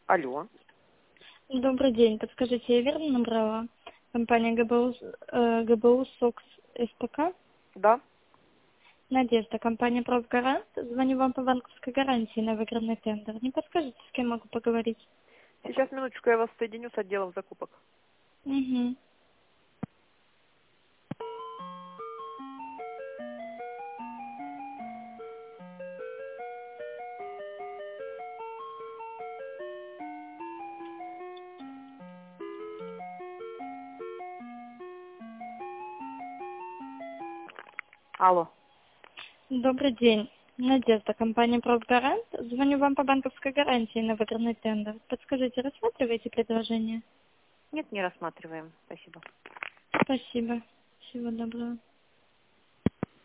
Алло. Добрый день. Подскажите, я верно набрала? Компания ГБУ СОКС СПК? Да. Надежда, компания «Профгарант». Звоню вам по банковской гарантии на выигранный тендер. Не подскажете, с кем могу поговорить? Сейчас, минуточку, я вас соединю с отделом закупок. Угу. Алло. Добрый день. Надежда, компания «Профгарант». Звоню вам по банковской гарантии на выигранный тендер. Подскажите, рассматриваете предложение? Нет, не рассматриваем. Спасибо. Спасибо. Всего доброго.